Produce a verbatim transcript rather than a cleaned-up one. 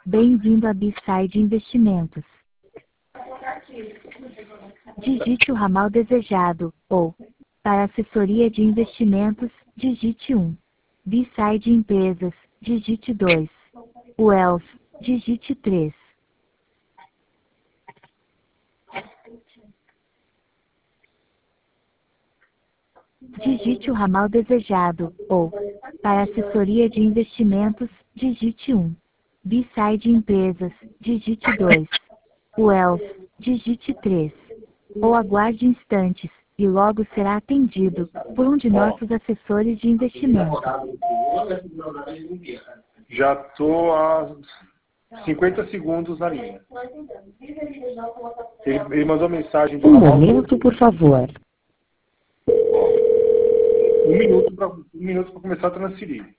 Bem-vindo a B-Side Investimentos. Digite o ramal desejado, ou, para assessoria de investimentos, digite um. B-Side Empresas, digite dois. Wealth, digite três. Digite o ramal desejado, ou, para assessoria de investimentos, digite um. B-Side Empresas, digite dois. Wealth, digite três. Ou aguarde instantes, e logo será atendido, por um de nossos assessores de investimento. Já estou há cinquenta segundos na linha. Ele, ele mandou mensagem do Um ramal. momento, por favor. Um minuto para um minuto para começar a transferir.